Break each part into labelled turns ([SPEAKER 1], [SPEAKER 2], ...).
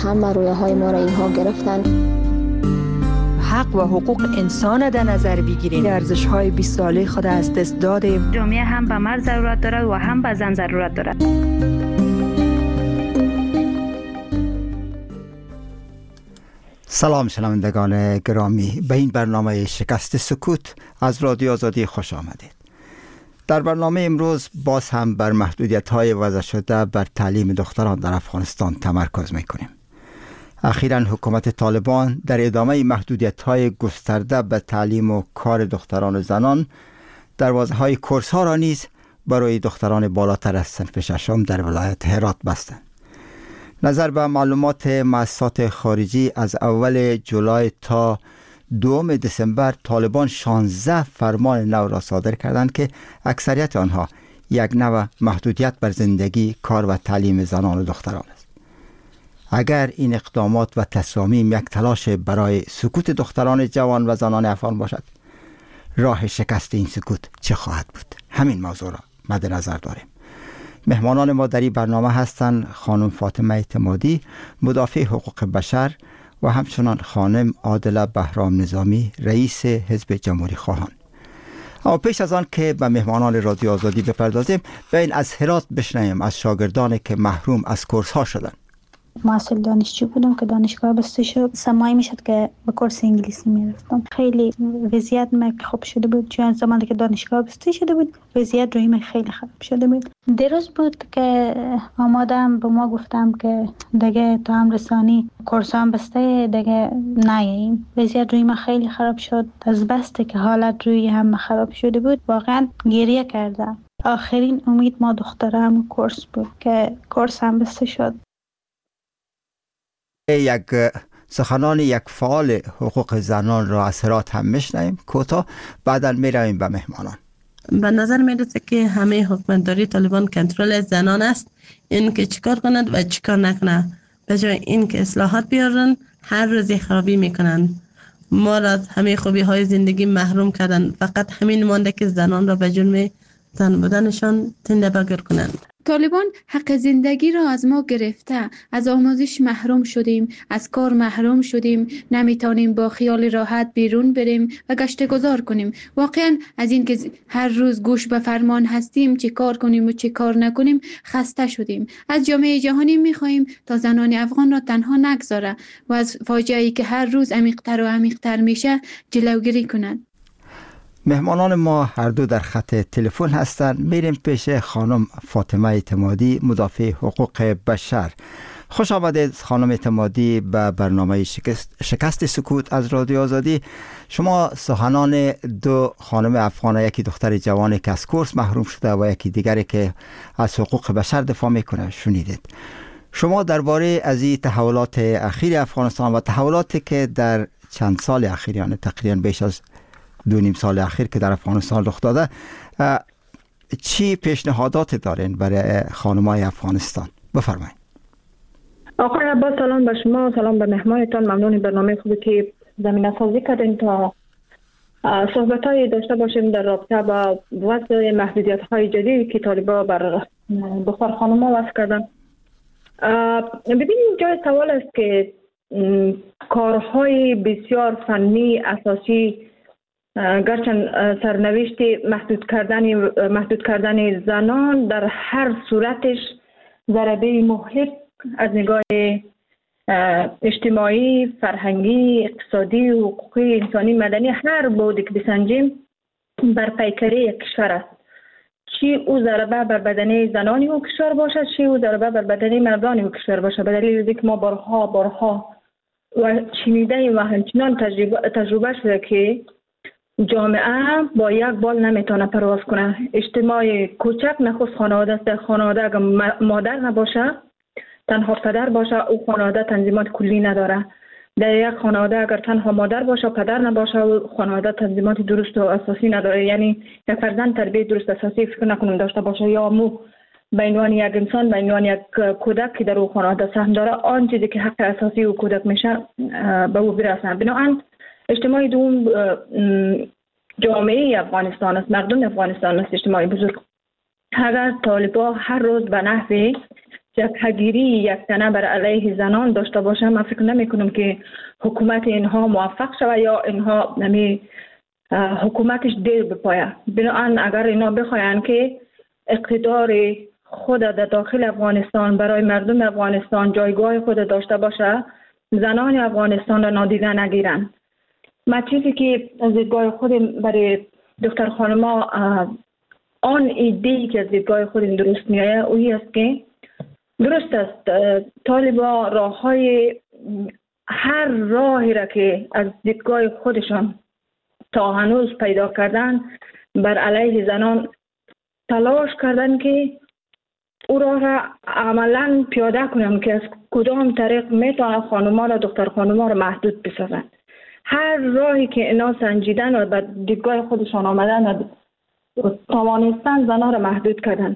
[SPEAKER 1] همه رویه های ما را اینها گرفتن.
[SPEAKER 2] حق و حقوق انسان در نظر بگیریم. ارزش های 20 ساله خود از دست دادیم.
[SPEAKER 3] جامعه هم به مرد ضرورت دارد و هم به زن ضرورت دارد.
[SPEAKER 4] سلام شنوندگان گرامی، به این برنامه شکست سکوت از رادیو آزادی خوش آمدید. در برنامه امروز باز هم بر محدودیت‌های وضع شده بر تعلیم دختران در افغانستان تمرکز می‌کنیم. اخیراً حکومت طالبان در ادامه محدودیت‌های گسترده به تعلیم و کار دختران و زنان دروازه‌های کورس‌ها را نیز برای دختران بالاتر از صنف ششم در ولایت هرات بستند. نظر به معلومات مؤسسات خارجی از اول جولای تا 2 دسامبر طالبان 16 فرمان نو را صادر کردند که اکثریت آنها یک نوع محدودیت بر زندگی، کار و تعلیم زنان و دختران است. اگر این اقدامات و تصامیم یک تلاش برای سکوت دختران جوان و زنان افغان باشد، راه شکست این سکوت چه خواهد بود؟ همین موضوع را مد نظر داریم. مهمانان ما در این برنامه هستند خانم فاطمه اعتمادی، مدافع حقوق بشر، و همچنان خانم عادله بهرام نظامی، رئیس حزب جمهوری خواهان. اما پیش از آن که به مهمانان رادیو آزادی بپردازیم، بیاین از هرات بشنویم از شاگردانی که محروم از کورس ها شدند.
[SPEAKER 5] ما اصل دانشجو بودم که دانشگاه بسته شد. سمایی میشد که به کورس انگلیسی میرفتم. خیلی وضعیت من خوب شده بود، چون زمانی که دانشگاه بسته شده بود وضعیت روی من خیلی خراب شده بود. دیروز بود که آمادم به ما گفتم که دیگه تا هم رسانی کورس هم بسته، دیگه نیاییم. وضعیت روی من خیلی خراب شد. از بسته که حالت روی هم خراب شده بود واقعا گریه کردم. آخرین امید ما دخترم کورس بود که کورس هم بسته شد.
[SPEAKER 4] یک سخنان یک فعال حقوق زنان را از هرات هم میشنویم کوتاه، بعدا میرویم به مهمانان.
[SPEAKER 6] به نظر میرسه که همه حکومتداری طالبان کنترل زنان است. این که چیکار کند و چیکار نکنه، به جای این که اصلاحات بیارن هر روز خرابی میکنن. ما را از همه خوبی های زندگی محروم کردن. فقط همین مانده که زنان را به جرم زن بودنشان زنده بگر کنند.
[SPEAKER 7] طالبان حق زندگی را از ما گرفته، از آموزش محروم شدیم، از کار محروم شدیم، نمیتونیم با خیال راحت بیرون بریم و گشت گذار کنیم. واقعا از این که هر روز گوش به فرمان هستیم چه کار کنیم و چه کار نکنیم خسته شدیم. از جامعه جهانی میخواهیم تا زنان افغان را تنها نگذاره و از فاجعه‌ای که هر روز عمیق‌تر و عمیق‌تر میشه جلوگیری کنند.
[SPEAKER 4] مهمانان ما هر دو در خط تلفن هستند. میریم پیش خانم فاطمه اعتمادی، مدافع حقوق بشر. خوش آمدید خانم اعتمادی به برنامه شکست سکوت از رادیو آزادی. شما سخنان دو خانم افغان، یکی دختر جوانی که از کورس محروم شده و یکی دیگری که از حقوق بشر دفاع میکنه شنیدید. شما درباره از این تحولات اخیر افغانستان و تحولاتی که در چند سال اخیر، یعنی تقریبا بیش از 2.5 سال اخیر که در افغانستان رخ داده، چی پیشنهادات دارین برای خانمای افغانستان؟ بفرمایید.
[SPEAKER 8] آقای عباس، سلام به شما، سلام به مهمانتان. ممنون برنامه خوبی که زمینه سازی کردین تا صحبت‌های داشته باشیم در رابطه با وضع محدودیت‌های جدیدی که طالبان بر دختر خانم‌ها وضع کردن. ببینید جای سوال است که کارهای بسیار فنی اساسی گرچند سرنوشت محدود کردن زنان در هر صورتش ضربه مهلک از نگاه اجتماعی، فرهنگی، اقتصادی، حقوقی، انسانی، مدنی، هر بودی که بسنجیم بر پیکره یک کشور است. چی او ضربه بر بدنه زنانی او کشور باشد، چی او ضربه بر بدنه مردانی او کشور باشد. به دلیل اینکه ما بارها و شنیده و همچنان تجربه شده که جامعه با یک بال نمیتونه پرواز کنه. اجتماع کوچک نخست خانواده است. در خانواده اگر مادر نباشه، تنها پدر باشه، او خانواده تنظیمات کلی نداره. در یک خانواده اگر تنها مادر باشه، پدر نباشه، او خانواده تنظیمات درست و اساسی نداره. یعنی یک فرزند تربیت درست اساسی فکر نکنم داشته باشه، یا مو به عنوان یک انسان، به عنوان یک کودک که در او خانواده سهم داره، آن چیزی که حق اساسی او کودک میشه به او برسه. بنابراین اجتماع دوم جامعه افغانستان است، مردم افغانستان است، اجتماعی بزرگ. اگر طالبان هر روز به نحو جبهه‌گیری یک تنه بر علیه زنان داشته باشه، من فکر نمی کنم که حکومت اینها موفق شود یا اینها حکومتش دیر بپایه. بنابراین اگر اینا بخواین که اقتدار خود در داخل افغانستان برای مردم افغانستان جایگاه خود داشته باشه، زنان افغانستان را نادیده نگیرن. من چیزی که از دیدگاه خود برای دختر خانما آن ایده‌ای که از دیدگاه خود درست میآید اویی است که درست است طالبا هر راهی را که از دیدگاه خودشان تا هنوز پیدا کردن بر علیه زنان تلاش کردن که او را عملا پیاده کنن که از کدام طریق میتونن خانوما را دختر خانوما را محدود بسازن. هر راهی که اینا سنجیدن و به دیدگاه خودشان آمدن و توانستن زنها را محدود کردن.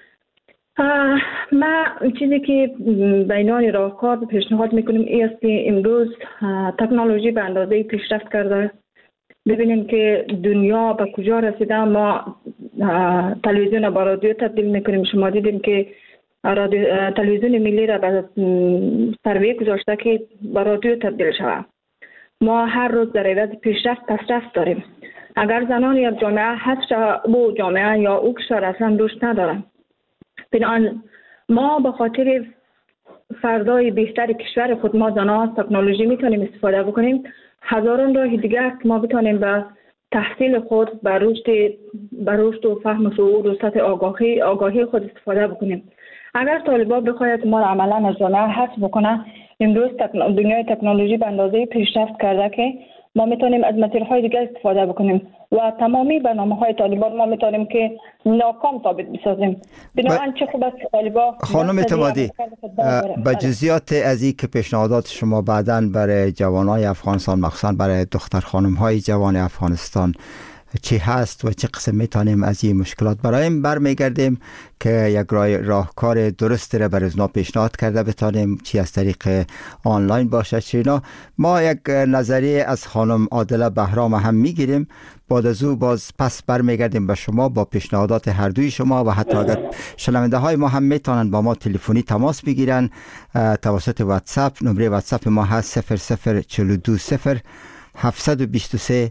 [SPEAKER 8] ما چیزی که بینان راهکار پیشنهاد میکنیم این است که امروز تکنولوژی به اندازه پیشرفت کرده. ببینیم که دنیا به کجا رسیده. ما تلویزیون با رادیو تبدیل میکنیم. شما دیدیم که تلویزیون ملی را به سروی گذاشته که با رادیو تبدیل شود. ما هر روز در عوض پیشرفت داریم. اگر زنان یک جامعه هست او جامعه یا او کشور اصلا دوست ندارن. بنابراین ما به خاطر فردای بهتر کشور خود ما زنان از تکنولوژی میتونیم استفاده بکنیم. هزاران راه دیگر که ما بتونیم به تحصیل خود به رشد و فهم و شعور و سطح آگاهی خود استفاده بکنیم. اگر طالبان بخواید ما را عملا از جامعه حذف بکنه، امروز دنیای تکنولوژی به اندازه پیشرفت کرده که ما میتونیم از مسیرهای دیگر استفاده بکنیم و تمامی برنامه‌های طالبان ما میتونیم که ناکام ثابت بسازیم. بنابراین چه خوب است طالبان.
[SPEAKER 4] خانم اعتمادی، به جزئیات از این که پیشنهادات شما بعداً برای جوانای افغانستان مخصوصاً برای دختر خانم‌های جوان افغانستان چی هست و چه قسم میتونیم از این مشکلات برایم برمیگردیم که یک راهکار درست را برای اونا پیشنهاد کرده بتانیم، چی از طریق آنلاین باشه چی نه. ما یک نظریه از خانم عادله بهرام هم میگیریم، بعد از او باز پس برمیگردیم به شما با پیشنهادات هر دوی شما و حتی اگر شنونده های ما هم میتونن با ما تلفنی تماس بگیرن توسط واتساپ. نمره واتساپ ما هست 00420 723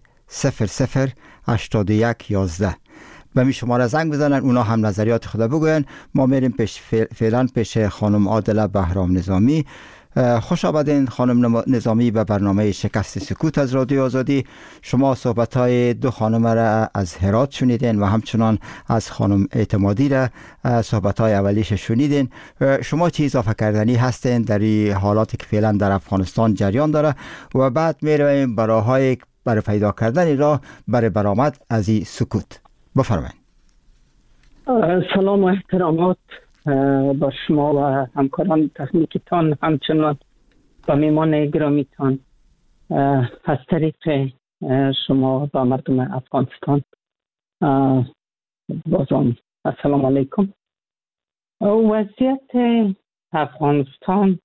[SPEAKER 4] 008111. به می شماره زنگ بزنن، اونا هم نظریات خود بگوین. ما میریم فعلا پیش خانم عادله بهرام نظامی. خوش آمدین خانم نظامی به برنامه شکست سکوت از رادیو آزادی. شما صحبت های دو خانم را از هرات شنیدین و همچنان از خانم اعتمادی را صحبت های اولیش شنیدین. شما چی اضافه کردنی هستین در این حالاتی که فعلا در افغانستان جریان داره و بعد میرویم برای پیدا کردن راه برای برآمد از این سکوت. بفرمایید.
[SPEAKER 9] سلام و احترامات با شما و همکاران تکنیکتان، همچنان با میمان گرامیتان. از طریق شما با مردم افغانستان بازم السلام علیکم. وضعیت افغانستان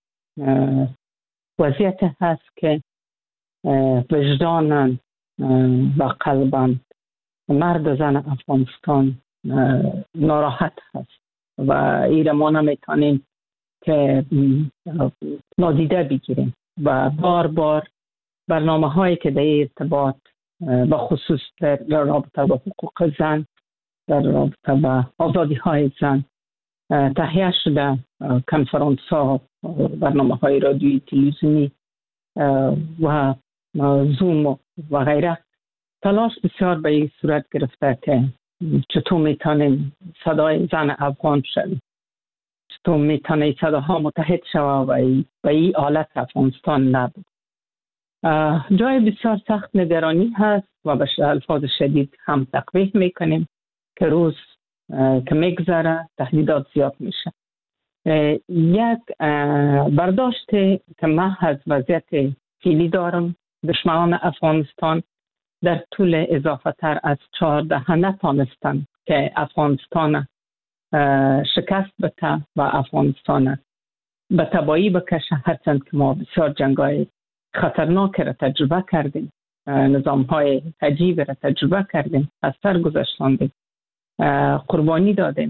[SPEAKER 9] وضعیت هست که وجداناً و قلباً مرد و زن افغانستان ناراحت هست و ایره ما نمیتونیم که نادیده بگیریم و بار بار برنامه هایی که در ارتباط با خصوص در رابطه با حقوق زن، در رابطه با آزادی های زن تهیه شده، کنفرانس ها، برنامه های رادیویی، تلویزیونی و زوم و غیره، تلاش بسیار به این صورت گرفته که چطور میتونیم صدای زن افغان شویم، چطور میتونه صداها متحد شود و به این حالت افغانستان نبود. جای بسیار سخت نگرانی هست و به الفاظ شدید هم تقبیح میکنیم که روز که میگذره تهدیدات زیاد میشه. یک برداشت که من از وضعیت فعلی دارم، دشمنان افغانستان در طول اضافه تر از 14 نتانستند که افغانستان شکست بده و افغانستان به تباهی بکشه، هرچند که ما بسیار جنگ‌های خطرناک را تجربه کردیم، نظام‌های عجیب را تجربه کردیم، از سر گذشتاندیم، قربانی دادیم.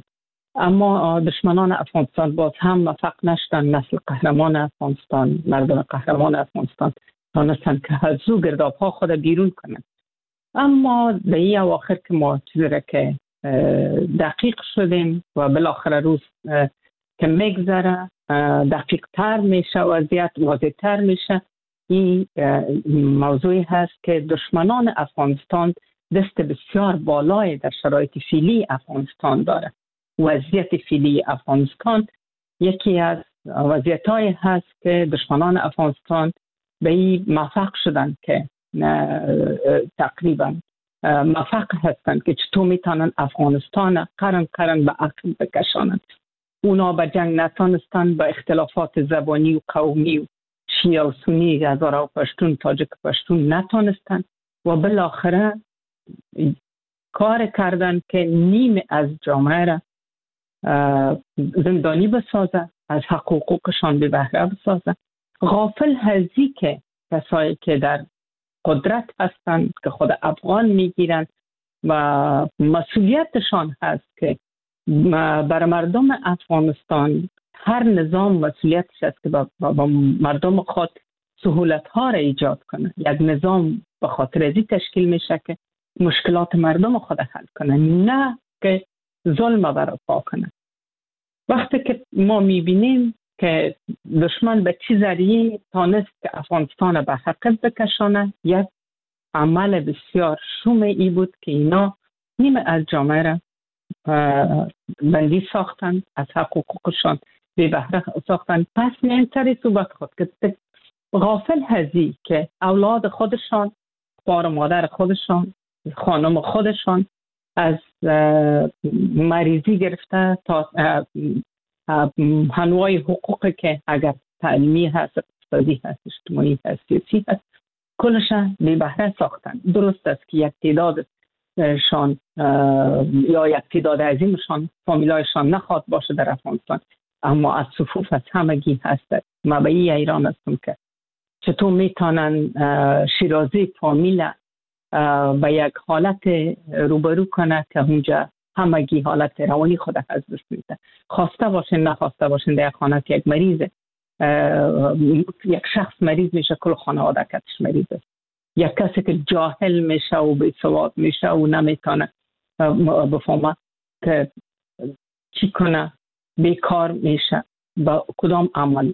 [SPEAKER 9] اما دشمنان افغانستان باز هم موفق نشدن. نسل قهرمان افغانستان، مردم قهرمان افغانستان تانستن که از او گرداب ها خود بیرون کنند. اما در این اواخر که ما چیزی که دقیق شدیم و بالاخره روز که میگذره دقیق تر میشه، وضعیت واضح تر میشه. این موضوعی هست که دشمنان افغانستان دست بسیار بالای در شرایط فعلی افغانستان داره. وضعیت فعلی افغانستان یکی از وضعیت‌هایی هست که دشمنان افغانستان به این موفق شدن که تقریبا موفق هستند که چطور میتونن افغانستان قرن به عقب بکشانند. اونا به جنگ نتانستن، با اختلافات زبانی و قومی و شیعه و سنی، هزاره و پشتون، تاجک پشتون نتانستن و بالاخره کار کردن که نیم از جامعه را زندانی بسازه، از حقوقشان به بهره بسازه. غافل هزی که کسایی که در قدرت هستند که خود افغان میگیرند و مسئولیتشان هست که بر مردم افغانستان هر نظام مسئولیتش است که با مردم خود سهولت ها را ایجاد کنه. یک نظام به خاطر ازی تشکیل میشه که مشکلات مردم خود حل کنه، نه که ظلم برپا کنه. وقتی که ما میبینیم که دشمن به چی ذریعه تانست که افغانستان به حقیقت بکشانه، یک عمل بسیار شوم ای بود که اینا نیمه از جامعه را بندی ساختن، از حقوقشان به بهره ساختن. پس میان سر صحبت خود که غافل هزی که اولاد خودشان، خوار مادر خودشان، خانم خودشان از مریضی گرفته تا انواع حقوقی که اگر تعلیمی هست، اقتصادی هست، اجتماعی هست، سیاسی هست، کلشان به بهره ساختن. درست است که یک تعدادشان یا یک تعداد عظیمشان فامیلایشان نخواد باشه در افغانستان، اما از صفوف از همگی هست. ما به این ایران هستم که چطور میتونن شیرازی فامیل به یک حالت روبرو کنه که اونجا همگی حالت روانی خود از دست میده. خواسته باشین نخواسته باشین در یک خانه که یک مریض، یک شخص مریض میشه، کل خانواده کتش مریضه. یک کسی که جاهل میشه و بی‌سواد میشه و نمیتونه بفهمه که چی کنه، بیکار میشه، با کدام عمل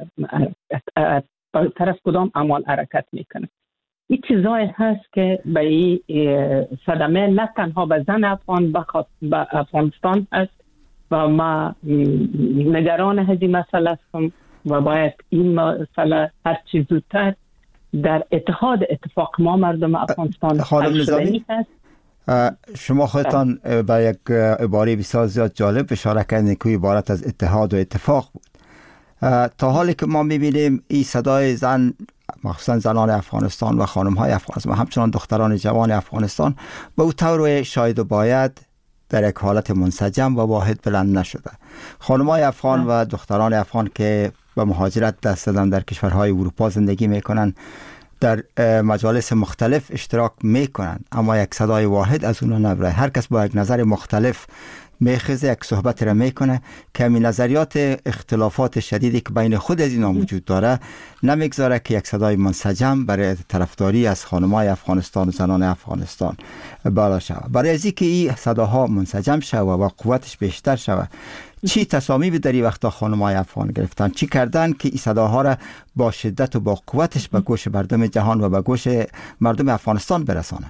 [SPEAKER 9] طرف کدام عمل حرکت میکنه. این چیزایی هست که به این صدمه نه تنها به زن افغان به افغانستان هست و ما نگران هذه مسئله هستم و باید این مسئله هر چیز زودتر در اتفاق ما مردم افغانستان
[SPEAKER 4] خانم نظامی هست. شما خودتان به یک عباره بسیار زیاد جالب اشاره کردید که عبارت از اتحاد و اتفاق بود. تا حالی که ما میبینیم این صدای زن، مخصوصا زنان افغانستان و خانم‌های افغانستان و همچنان دختران جوان افغانستان به او طور شاید و باید در یک حالت منسجم و واحد بلند نشده. خانم‌های افغان و دختران افغان که به مهاجرت دست دادن در کشورهای اروپا زندگی میکنن، در مجالس مختلف اشتراک میکنن، اما یک صدای واحد از اونها نبره. هر کس با یک نظر مختلف میخزه، یک صحبت را میکنه که همین نظریات اختلافات شدیدی که بین خود از اینا وجود داره نمیگذاره که یک صدای منسجم برای طرفداری از خانم‌های افغانستان و زنان افغانستان بالا شود. برای از اینکه این صداها منسجم شود و قوتش بیشتر شود، چی تصامیمی در این وقتا خانم‌های افغان گرفتن؟ چی کردن که این صداها را با شدت و با قوتش به گوش مردم جهان و به گوش مردم افغانستان برسانن؟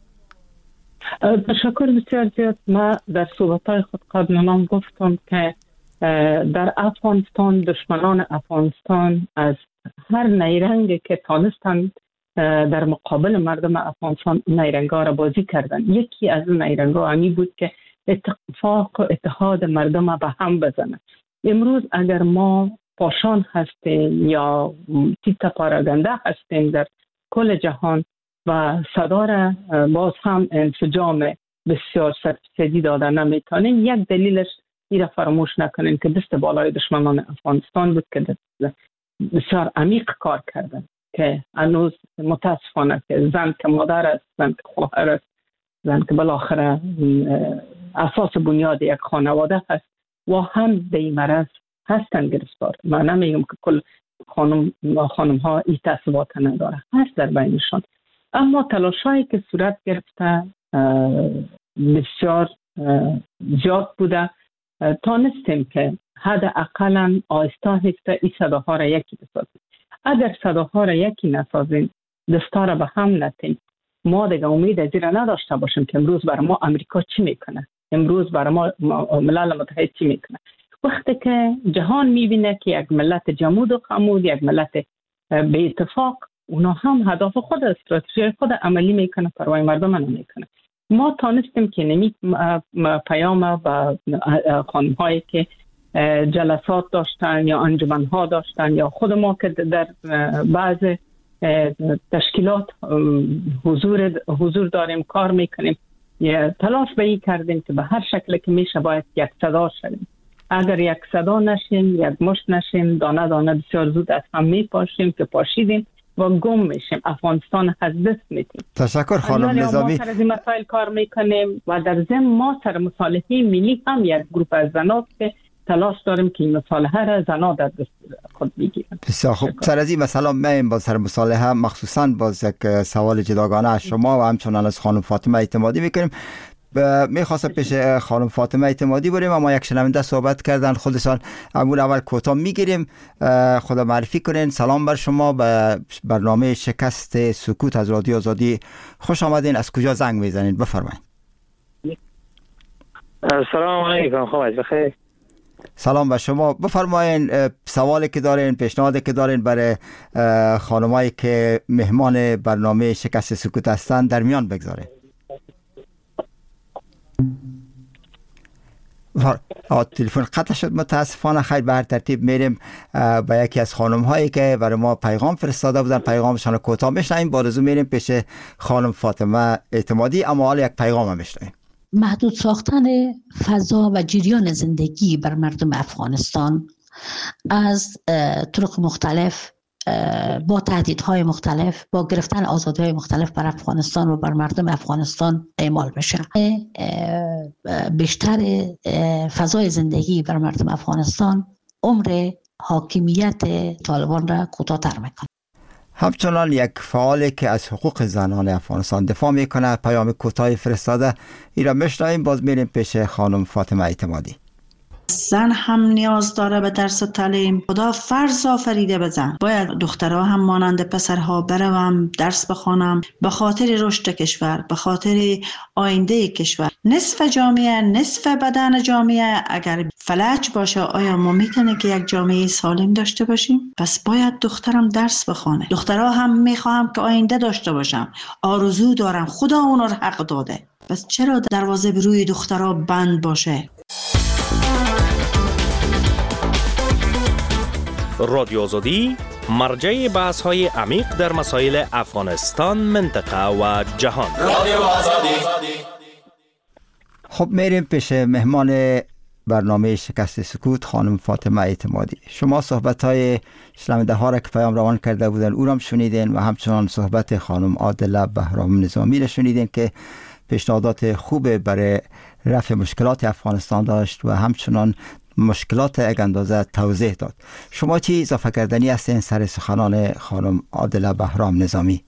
[SPEAKER 9] تشکر بسیار زیاد. ما در صحبت‌های خود قبلا گفتم که در افغانستان دشمنان افغانستان از هر نیرنگی که تانستند در مقابل مردم افغانستان نیرنگ‌ها را بازی کردند. یکی از اون نیرنگ‌ها همی بود که اتفاق و اتحاد مردم به هم بزنه. امروز اگر ما پاشان هستیم یا تیت پاراگنده هستیم در کل جهان و صدا را باز هم انسجام بسیار سرپسدی داده نمیتونیم، یک دلیلش این را فراموش نکنیم که دست بالای دشمنان افغانستان بود که بسیار عمیق کار کردن، که هنوز متاسفانه که زن که مادر است، زن که خواهر است، زن که بالاخره اساس بنیاد یک خانواده هست و هم به این مرض هستن گرفتار. من نمیگم که کل خانم ها این تصویبات نداره، هست در بینشان، اما تلاشایی که صورت گرفته بسیار زیاد بوده. تانستیم که حداقل آهسته آهسته این صداها را یکی بسازیم. اگر صداها را یکی نسازیم، دستا را به هم نتیم، ما دیگه امید از این را نداشته باشیم که امروز برای ما امریکا چی میکنه، امروز برای ما ملل متحد چی میکنه. وقتی که جهان میبینه که یک ملت جمود و خمود، یک ملت به اتفاق، اونا هم هدف خود، استراتژی خود عملی میکنه، پروای مردم نمیکنه. ما تانستیم که نمی پیام با خانم هایی که جلسات داشتن یا انجمن ها داشتن یا خود ما که در بعض تشکیلات حضور داریم، کار میکنیم، تلاش به این کردیم که به هر شکل که میشه باید یک صدا شدیم. اگر یک صدا نشیم، یک مشت نشیم، دانه دانه بسیار زود از هم میپاشیم که پاشیدیم و گم میشیم، افغانستان از دست میدیم.
[SPEAKER 4] تشکر خانم نظامی.
[SPEAKER 9] ما سر از این مسائل کار میکنیم و در ضمن ما سر مصالحه ملی هم یک گروپ از زنات که تلاش داریم که این مصالحه را زنا در دست خود بگیرن.
[SPEAKER 4] بسیار خوب. سر از این مثلا من با سر مصالحه مخصوصا باز یک سوال جداگانه از شما و همچنان از خانم فاطمه اعتمادی میکنیم. میخواستم پیش خانم فاطمه اعتمادی بریم، اما یک شنونده صحبت کردن، خودشان اول کوتاه میگیریم. خدا معرفی کنین. سلام بر شما، به برنامه شکست سکوت از رادیو آزادی خوش آمدین. از کجا زنگ میزنین؟ بفرمایید.
[SPEAKER 10] سلام علیکم. خوب بخیر.
[SPEAKER 4] سلام به شما. بفرمایین سوالی که دارین، پیشنهادی که دارین برای خانمایی که مهمان برنامه شکست سکوت هستن در میان بگذارین. تلفن قطع شد متاسفانه. خیر، به هر ترتیب میریم به یکی از خانم هایی که برای ما پیغام فرستاده بودن، پیغامشان رو کوتاه میشنویم. بارزو میریم پیش خانم فاطمه اعتمادی، اما حالا یک پیغام هم میشنویم.
[SPEAKER 11] محدود ساختن فضا و جریان زندگی بر مردم افغانستان از طرق مختلف، با تهدیدهای مختلف، با گرفتن آزادی‌های مختلف بر افغانستان و بر مردم افغانستان اعمال بشه. بیشتر فضای زندگی بر مردم افغانستان عمر حاکمیت طالبان را کوتاه‌تر میکنه.
[SPEAKER 4] همچنان یک فعالی که از حقوق زنان افغانستان دفاع میکنه پیام کوتاهی فرستاده، این را میشنویم. باز میریم پیش خانم فاطمه اعتمادی.
[SPEAKER 12] زن هم نیاز داره به درس و تعلیم. خدا فرض آفریده به زن. باید دخترها هم مانند پسرها بروم درس بخوانم، به خاطر رشد کشور، به خاطر آینده کشور. نصف جامعه، نصف بدن جامعه اگر فلج باشه، آیا ما میتونه که یک جامعه سالم داشته باشیم؟ پس باید دخترم درس بخونه. دخترها هم میخوام که آینده داشته باشم، آرزو دارم، خدا اونا رو حق داده. پس چرا دروازه به روی دخترها بند باشه؟
[SPEAKER 13] رادیو آزادی مرجع بحث های عمیق در مسائل افغانستان، منطقه و جهان. رادیو آزادی.
[SPEAKER 4] خب میریم پیش مهمان برنامه شکست سکوت خانم فاطمه اعتمادی. شما صحبت های شنونده ها را که پیام روان کرده بودن او را شنیدین و همچنان صحبت خانم عادله بهرام نظامی را شنیدین که پیشنهادات خوب برای رفع مشکلات افغانستان داشت و همچنان مشکلات یک اندازه توضیح داد. شما چی اضافه کردنی هستین سر سخنان خانم عادله بهرام نظامی؟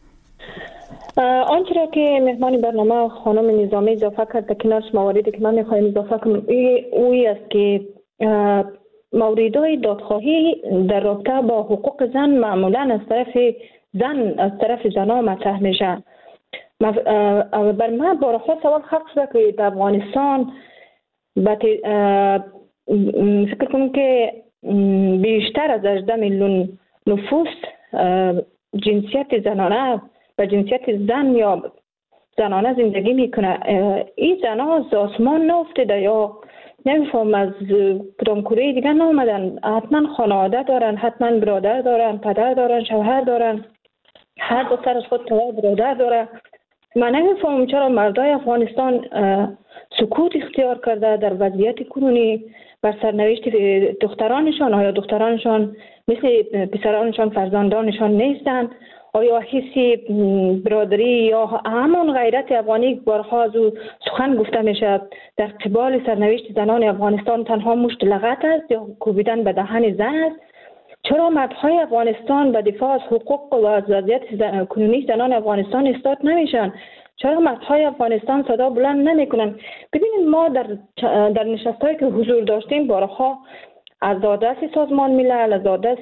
[SPEAKER 8] آنچه را که مهمان برنامه خانم نظامی اضافه کرد، کنارش مواردی که من میخوایم اضافه کنم اوی است که موردهای دادخواهی در رابطه با حقوق زن معمولا از طرف زنها مطرح میشه. بر من بارها سوال خلق شده که در افغانستان فکر کنم که بیشتر از 18 میلیون نفوس جنسیت زنانه و جنسیت زن یا زنانه زندگی میکنه. این زنها از آسمان نافتیده یا نمیفهم از کدام کره دیگه نامدن. حتما خانواده دارن، حتما برادر دارن، پدر دارن، شوهر دارن، هر دو سر از خود برادر داره. من نمیفهم چرا مردای افغانستان سکوت اختیار کرده در وضعیت کنونی بر سرنوشت دخترانشان. آیا دخترانشان مثل پسرانشان، فرزندانشان نیستند؟ آیا حس برادری یا همون غیرت افغانی بارها از او سخن گفته میشه در قبال سرنوشت زنان افغانستان تنها مشت لغت است یا کوبیدن به دهن زن است؟ چرا مردهای افغانستان به دفاع از حقوق و از وضعیت کنونی زنان افغانستان ایستاد نمیشن؟ چرا مردهای افغانستان صدا بلند نمیکنن؟ ببینید ما در نشست‌هایی که حضور داشتیم بارها از آدرس سازمان ملل، از آدرس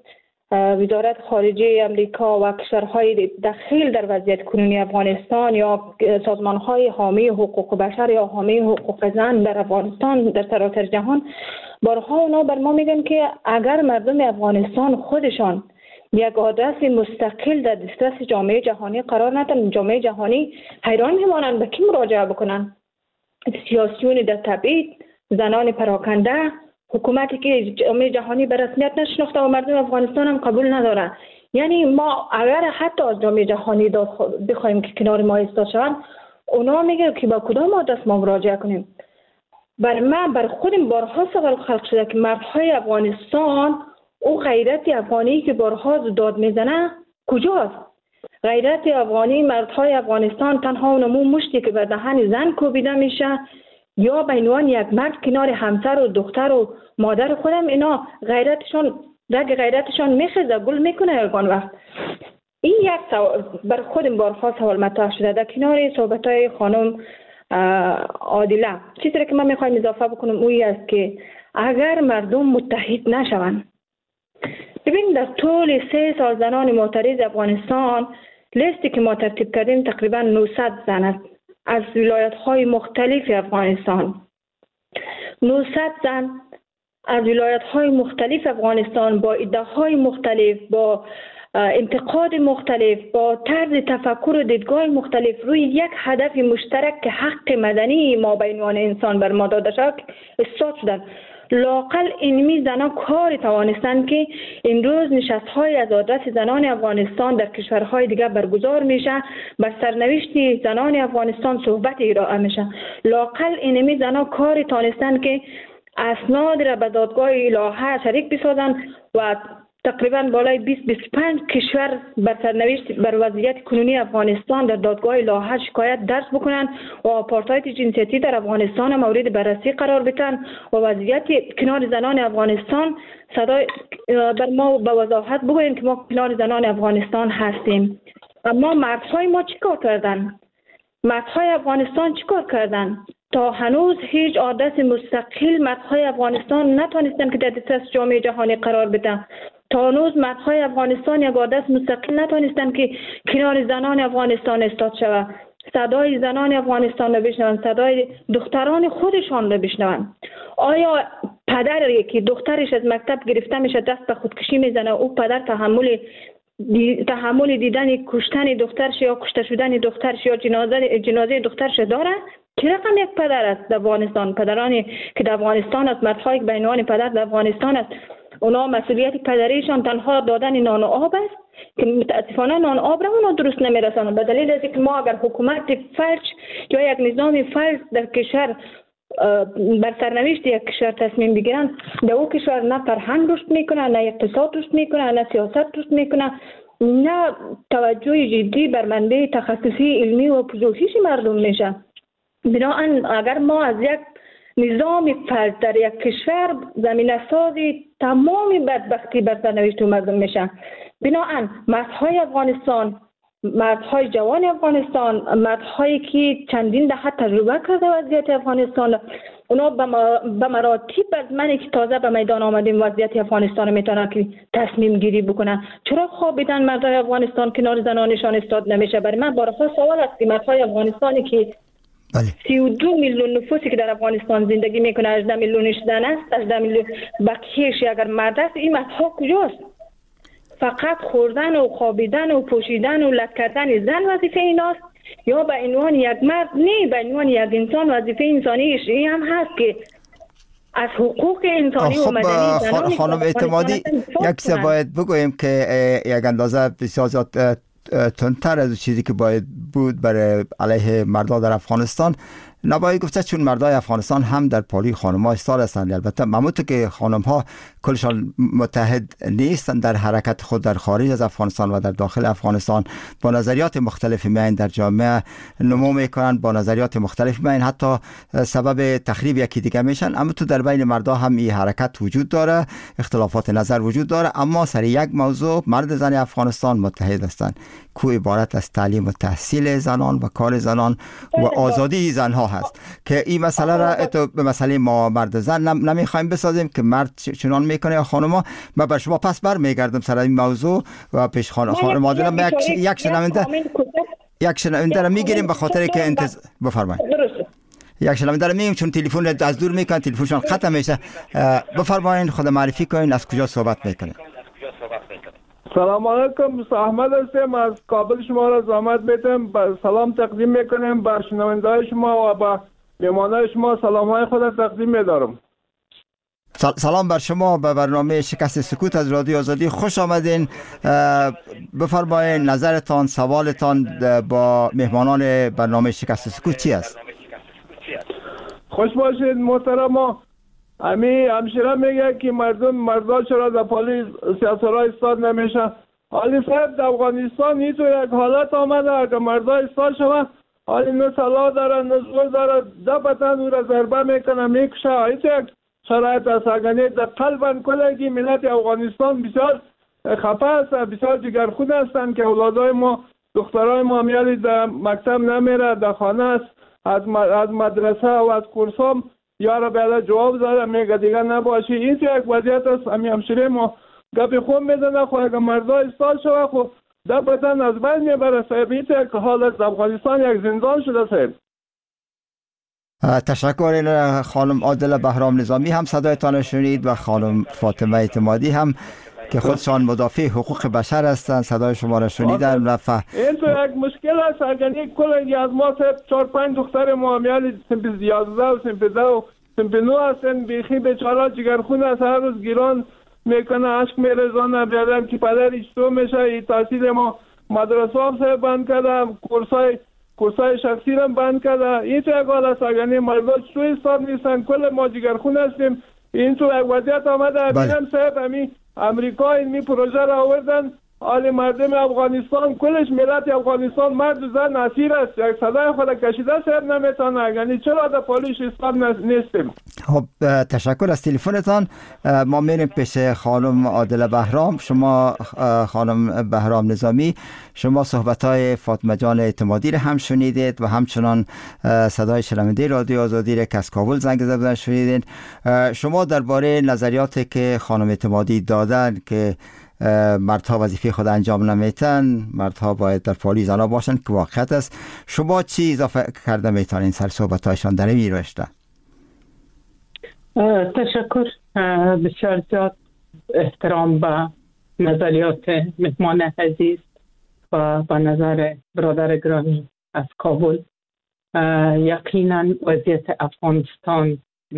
[SPEAKER 8] وزارت خارجه امریکا و کشورهای دخیل در وضعیت کنونی افغانستان یا سازمانهای حامی حقوق بشر یا حامی حقوق زن در افغانستان در سراسر جهان بارها اونا بر ما میگن که اگر مردم افغانستان خودشان یک آدرس مستقل در دسترس جامعه جهانی قرار ندن، جامعه جهانی حیران میمانند به کی مراجعه بکنن؟ سیاسیون در تبعید، زنان پراکنده، حکومتی که جامعه جهانی به رسمیت نشناخته و مردم افغانستان هم قبول نداره. یعنی ما اگر حتی از جامعه جهانی بخوایم که کنار ما ایستاد شوند، اونا میگه که با کدام آدرس ما مراجعه کنیم؟ بر خودم بارها سوال خلق شده که مردهای افغانستان او غیرت افغانی که بارها داد میزنه کجاست؟ غیرت افغانی مردهای افغانستان تنها نمو مشتی که به دهن زن کوبیده میشه یا به عنوان یک مرد کنار همسر و دختر و مادر خودم اینا غیرتشان میخزه گل میکنه یکان وقت. این یک بر خودم بارها سوال مطرح شده در کنار صحبتهای خانم عادله. چیزی که من میخوایم اضافه بکنم اوی است که اگر مردم متحد نشوند، ببین در طول 3 سال زنان معترض افغانستان لیستی که ما ترتیب کردیم تقریبا 900 زن است از ولایت‌های مختلف افغانستان. 900 زن از ولایت‌های مختلف افغانستان با ایده‌های مختلف، با انتقاد مختلف، با طرز تفکر و دیدگاه مختلف روی یک هدف مشترک که حق مدنی ما به عنوان انسان بر ما داده شد ایستاد شدند. لاقل اینمی زنان کاری توانستند که امروز نشست‌های از آدرس زنان افغانستان در کشورهای دیگر برگزار میشه، بر سرنوشت زنان افغانستان صحبت ارائه میشه. لاقل اینمی زنان کاری توانستند که اسناد را به دادگاه الهه شریک بسازند و تقریبا بالای 20-25 کشور بر سرنوشت بر وضعیت کنونی افغانستان در دادگاه الهه شکایت درج بکنند و آپارتاید جنسیتی در افغانستان مورد بررسی قرار بدن و وضعیت کنار زنان افغانستان صدای بر ما به وضاحت بگویند که ما کنار زنان افغانستان هستیم. اما مردهای ما چیکار کردن؟ مردهای افغانستان چیکار کردن؟ تا هنوز هیچ آدرس مستقل مردهای افغانستان نتونستن که در دسترس جامعه جهانی قرار بدن. تا هنوز مردهای افغانستان یک آدرس مستقل نتونستن که کنار زنان افغانستان ایستاد شود، صدای زنان افغانستان را بشنوند، صدای دختران خودشان را بشنوند. آیا پدری که دخترش از مکتب گرفته میشه دست به خودکشی میزنه، او پدر تحمل دیدن کشتن دخترش یا کشته شدن دخترش یا جنازه دخترش داره؟ چه رقم یک پدر است در افغانستان؟ پدرانی که در افغانستان است، مردهایی که به عنوان پدر در افغانستان است، اونا مسئولیت پدریشان تنها دادن نان و آب است که متاسفانه نان و آب را اونا درست نمیرسانند. به دلیل از اینکه ما اگر حکومت فلج یا یک نظام فلج در کشور بر سرنوشت یک کشور تصمیم بگیرن، در او کشور نه فرهنگ رشد میکنه، نه اقتصاد رشد میکنه، نه سیاست رشد میکنه، نه توجه جدی بر منبع تخصصی علمی و پژوهش مردم میشه. بنابراین اگر ما از یک نظام فلج در یک کشور زمینه سازی تمام بدبختی بر سرنوشت مردم میشه. بنابراین مردهای افغانستان، مردهای جوان افغانستان، مردهایی که چندین دهه تجربه کرده وضعیت افغانستان، اونا به مراتب از منی که تازه به میدان آمدیم وضعیت افغانستان میتونن که تصمیم گیری بکنن. چرا خوابیدن مردهای افغانستان کنار زنانشان ایستاد نمیشه؟ برای من بارها سوال است که مردهای افغانستانی که 32 میلیون نفوسی که در افغانستان زندگی میکنه، 18 میلیونش زن است، 18 میلیون بقیه‌اش اگر مرد است، این مردها کجاست؟ فقط خوردن و خوابیدن و پوشیدن و لک کردن زن وظیفه ایناست یا به عنوان یک مرد؟ نه، به عنوان یک انسان وظیفه انسانیش این هم هست که از حقوق انسانی و مدنی
[SPEAKER 4] خانم اعتمادی یک چیز باید بگوییم که یک اندازه بسیار زیاد تندتر از چیزی که باید بود برای علیه مردان در افغانستان، نباید گفت چون مردای افغانستان هم در پالی خانم‌ها ایستاد هستند. البته معمولا که خانم‌ها کلشان متحد نیستند در حرکت خود در خارج از افغانستان و در داخل افغانستان، با نظریات مختلفی میان در جامعه نمو میکنند، با نظریات مختلفی میان حتی سبب تخریب یکی دیگه میشن. اما تو در بین مردا هم این حرکت وجود داره، اختلافات نظر وجود داره، اما سر یک موضوع مرد زن افغانستان متحد هستند که عبارت از تعلیم و تحصیل زنان و کار زنان و آزادی زنها هست که این مسئله را به مسئله ما مرد زن نمیخوایم بسازیم که مرد چنان میکنه یا خانما. من بر شما پس بر میگردم سر این موضوع و پیش خانم عادل یک شنونده را میگیریم به خاطر که بفرمایید. یک شنونده را میگیم چون تلفن از دور میکنن، تلفنشون ختم میشه. بفرمایید، خود معرفی کنین، از کجا صحبت میکنین؟
[SPEAKER 14] سلام علیکم، احمد هستم از کابل. شما را زحمت میدم سلام تقدیم میکنم به شنونده‌های شما و به مهمانان شما. سلام‌های خود تقدیم می‌دارم.
[SPEAKER 4] سلام بر شما به برنامه شکست سکوت از رادیو آزادی خوش آمدین. بفرمایید نظرتان، سوالتان با مهمانان برنامه شکست سکوت چی است؟
[SPEAKER 14] خوش باشید محترم. همشیره میگه که مردا چرا در پالی سیاست‌ها ایستاد نمیشه. حالی صاحب در افغانستان این تو یک حالت آمده اگر مردا ایستاد شود، حالی نه سلاح داره نه زور داره، دبتن او را ضربه میکنه میکشه. این یک شرایط است. اگر در قلبن کلگی ملت افغانستان بسیار خفه است، بسیار جگرخون هستند که اولادای ما، دخترای ما میالی در مکتب نمیره، در خانه است، از مدرسه و از کورسام یارا بیاده جواب داده میگه دیگه نباشی. این یک وضعیت است. همشیره ما گپی خون میزنه، خو اگر مردا ایستاد شوه خو در بطن از بین میبره صاحب. این یک حالت افغانستان یک زندان شده صاحب.
[SPEAKER 4] تشکر. خانم عادل بهرام نظامی هم صدایتان شنید و خانم فاطمه اعتمادی هم که خودشان مدافع حقوق بشر هستند صدای شما را شنیدن. و
[SPEAKER 14] این تو یک مشکل است. اگر یک کل از ما 4-5 دختر معامیالی سنف 11 و سنف 10 و سنف 9 هستن، بیخی بیچاره جگرخون است، هر روز گیران میکنه، عشق میرزانه، بیادم که پدرش تو میشه. این تحصیل ما مدرسه هم بند کرده، کورسای شخصی هم بند کرده. این تو یک حال است. اگر مردا چطور ایستاد نیستن، کل ما جگرخون هستیم. این تو یک وضعیت آمده. بینم صاحب همی امریکا این پروژه را آوردن، حال مردم افغانستان کلش ملت افغانستان مرد و زن اسیر است. یک صدای خود کشیده صاحب نمیتونه. یعنی چرا در پالیش ایستاد نیستیم؟
[SPEAKER 4] خب تشکر از تلفنتان. ما میریم پیش خانم عادل بهرام. شما خانم بهرام نظامی، شما صحبت‌های فاطمه جان اعتمادی را هم شنیدید و همچنان صدای شنونده رادیو آزادی را که از کابل زنگ زدن شنیدید. شما درباره نظریاتی که خانم اعتمادی دادن که مردها وظیفه خود انجام نمیتن، مردها باید در پالی زنها باشن که واقعیت است، شما چی اضافه کرده میتونین سر صحبت‌هایشان در این رشته؟
[SPEAKER 9] تشکر. بسیار زیاد احترام به نظریات مهمان عزیز و به نظر برادر گرامی از کابل. یقینا وضعیت افغانستان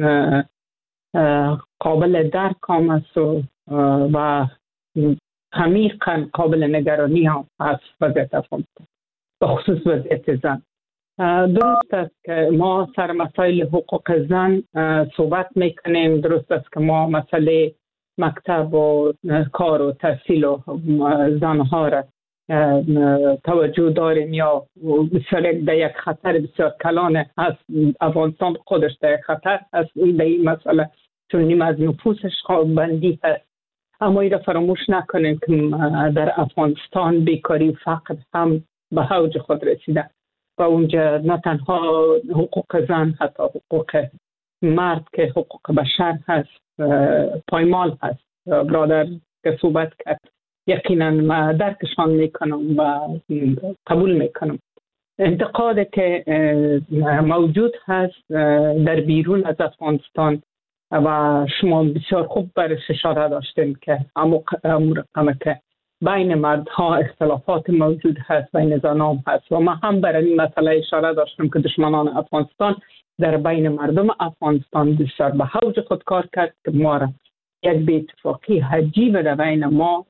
[SPEAKER 9] قابل درک است و عمیقاً قابل نگرانی هم است وضعیت افغانستان، به خصوص وضعیت زن. درست است که ما سر مسائل حقوق زن صحبت میکنیم، درست است که ما مسئله مکتب و کار و تحصیل و زنها را توجه داریم یا بسیار در یک خطر بسیار کلان است. افغانستان خودش در یک خطر است در این مسئله، چون نیم از نفوسش بندی است. اما این را فراموش نکنیم که در افغانستان بیکاری و فقر هم به اوج خود رسیده و اونجا نه تنها حقوق زن، حتی حقوق مرد که حقوق بشر هست پایمال هست. برادر که صحبت کرد یقینا ما درکشان میکنم و قبول میکنم. انتقاد که موجود هست در بیرون از افغانستان و شما بسیار خوب برش اشاره داشتیم که امور که بین مردها اختلافات موجود هست، بین زنان هست و ما هم برای این مسئله اشاره داشتیم که دشمنان افغانستان در بین مردم افغانستان بسیار به اوج خود کار کرد که ما را یک بی‌اتفاقی عجیب در بین ما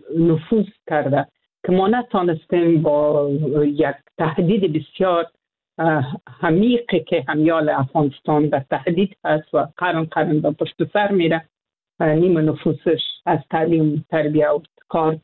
[SPEAKER 9] نفوذ کرده که ما نتانستیم با یک تهدید بسیار عمیقی که همیال افغانستان در تهدید هست و قرن به پشت سر میره، نیم نفوسش از تعلیم، تربیه و کار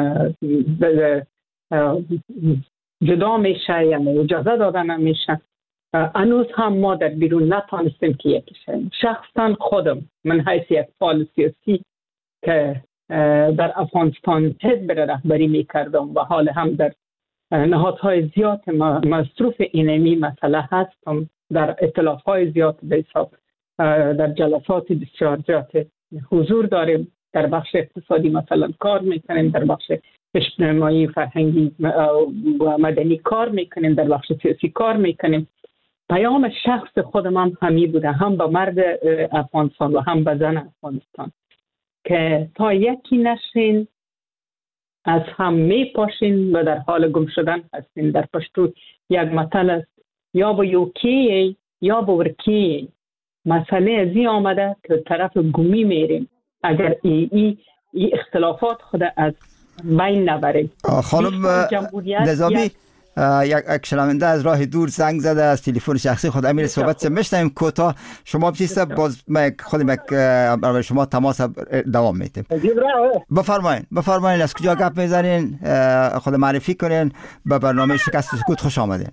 [SPEAKER 9] جدا میشه، یعنی اجازه داده نمیشه. هنوز هم ما در بیرون نتانستیم که یکیشه. شخصا خودم من حیث یک فعال سیاسی که در افغانستان حزب رهبری میکردم و حال هم در نهادهای زیاد مصروف اینمی مسئله هستم، در ائتلافهای زیاد به حساب در جلسات بسیار زیاد حضور داریم، در بخش اقتصادی مثلا کار میکنیم، در بخش اجتماعی فرهنگی و مدنی کار میکنیم، در بخش سیاسی کار میکنیم. پیام شخص خودم هم همی بوده، هم به مرد افغانستان و هم به زن افغانستان، که تا یکی نشین از هم میپاشین و در حال گم شدن هستین. در پشتو یک مثل است، یا با یوکی یا با ورکی. مسئله از این آمده که طرف گمی میریم اگر ای اختلافات خود از بین نبریم.
[SPEAKER 4] خانم نظامی، یک شنونده از راه دور زنگ زده از تلفن شخصی خود. امیر صحبت میشنیم کوتاه، شما بچیسته باز خود شما تماس دوام میتیم. بفرمایین از کجا گپ میزنین، خود معرفی کنین، به برنامه شکست سکوت خوش آمدین.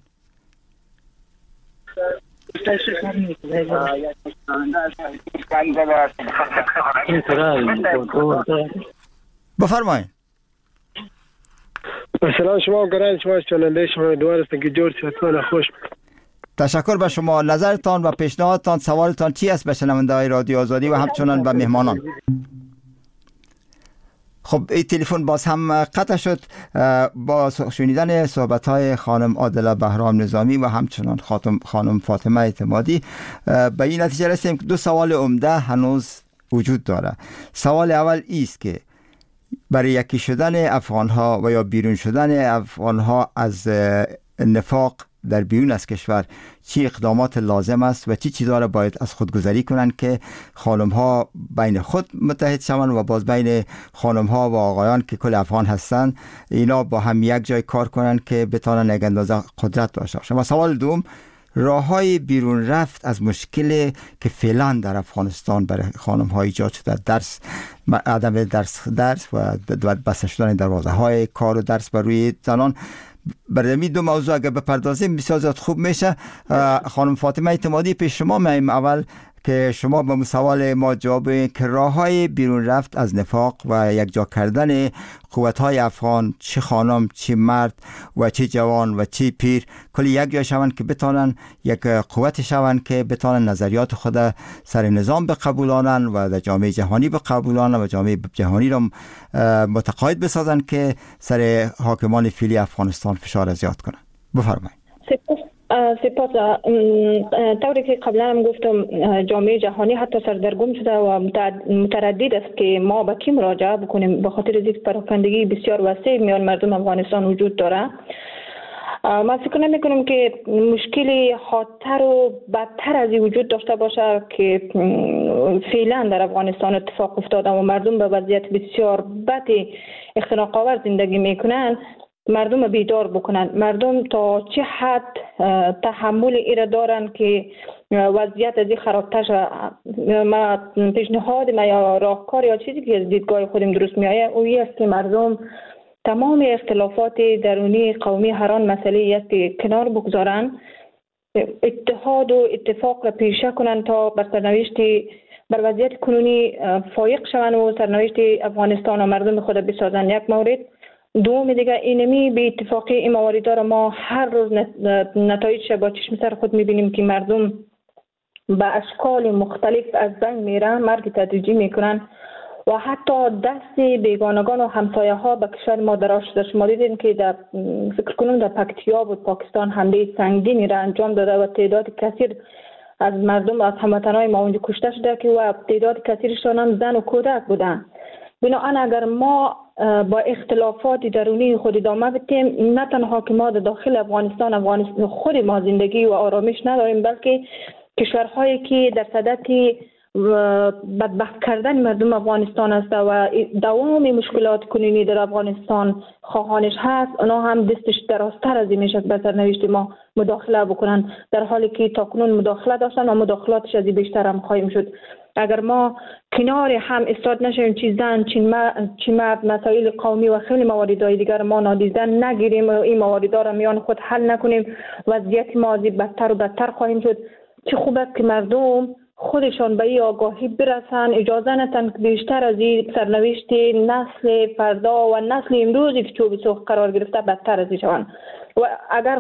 [SPEAKER 4] بفرمایین.
[SPEAKER 15] سلام شما گران، شما چننده شما دوار هستن که جور شد خوش.
[SPEAKER 4] تشکر به شما. نظرتان و پیشنهادتان، سوالتان چی است به شنونده های رادیو آزادی و همچنان به مهمانان؟ خب این تلفن باز هم قطع شد. با شنیدن صحبت های خانم عادله بهرام نظامی و همچنان خانم فاطمه اعتمادی به این نتیجه رسیدیم که دو سوال عمده هنوز وجود داره. سوال اول ایست که برای یکی شدن افغانها و یا بیرون شدن افغانها از نفاق در بیرون از کشور چی اقدامات لازم است و چی چیزا را باید از خودگذری کنند که خانمها بین خود متحد شوند و باز بین خانمها و آقایان که کل افغان هستند اینا با هم یک جای کار کنند که بتوانند یک اندازه قدرت داشته باشند. و سوال دوم، راههای بیرون رفت از مشکل که فعلا در افغانستان برای خانم‌ها ایجاد شده، عدم درس و بسته شدن دروازه‌های کار و درس بر روی زنان. برای دو موضوع اگر بپردازیم بسیار زیاد خوب میشه. خانم فاطمه اعتمادی، پیش شما میایم اول که شما به سوال ما جواب بدید که راههای بیرون رفت از نفاق و یکجا کردن قوت‌های افغان، چه خانم چه مرد و چه جوان و چه پیر، کلی یک جا شوند که بتانن یک قوت شوند که بتانن نظریات خود سر نظام بقبولانن و در جامعه جهانی بقبولانن و جامعه جهانی را متقاعد بسازن که سر حاکمان فعلی افغانستان فشار زیاد کنن. بفرمایید.
[SPEAKER 8] سپاس. طوری که قبلا هم گفتم جامعه جهانی حتی سردرگم شده و متردد است که ما به کی مراجعه بکنیم، به خاطر اینکه پراکندگی بسیار وسیع میان مردم افغانستان وجود داره. ما فکر نمی‌کنم که مشکلی حادتر و بدتر از این وجود داشته باشه که فعلا در افغانستان اتفاق افتاده و مردم به وضعیت بسیار بد اختناق‌آور زندگی میکنن. مردم بیدار بکنن. مردم تا چه حد تحمل ایره دارن که وضعیت از این خرابتر شد. ما پیشنهاد ما یا راهکار یا چیزی که از دیدگاه خودم درست میآید اویی است که مردم تمام اختلافات درونی قومی هر آن مسئله است که کنار بگذارن، اتحاد و اتفاق را پیشه کنن تا بر سرنوشت بر وضعیت کنونی فایق شوند و سرنوشت افغانستان و مردم خود بسازن. یک مورد. دوم دیگه اینمی به اتفاقی این موارد را ما هر روز نتایجش با چشم سر خود میبینیم که مردم به اشکال مختلف از بین میرن، مرگ تدریجی میکنن و حتی دست بیگانگان و همسایه ها به کشور ما دراز شده. شما دیدین که در فکر کنم در پکتیا و پاکستان حمله سنگینی را انجام داده و تعداد کثیر از مردم از هموطنان ما اونجا کشته شده که و تعداد کثیرشان هم زن و کودک بودن. بنابراین اگر ما با اختلافات درونی خود ادامه بدیم، نه تنها که ما در داخل افغانستان خود ما زندگی و آرامش نداریم، بلکه کشورهایی که در صدد بدبخت کردن مردم افغانستان است و دوام مشکلات کنونی در افغانستان خواهانش هست. اونا هم دستش درازتر از این میشه که به سرنوشت ما مداخله بکنن، در حالی که تاکنون مداخله داشتن و مداخلاتش از این بیشتر هم خواهیم شد. اگر ما کنار هم استاد نشیم، چی زن چی مرد، مسائل قومی و خیلی مواردهای دیگر ما نادیده نگیریم و این موارد را میان خود حل نکنیم، وضعیت ما از بدتر و بدتر خواهیم شد. چه خوب است که مردم خودشان به این آگاهی برسن، اجازه ندن که بیشتر از این سرنوشت نسل فردا و نسل امروزی که چوب سوخت قرار گرفته بدتر از این شوند. و اگر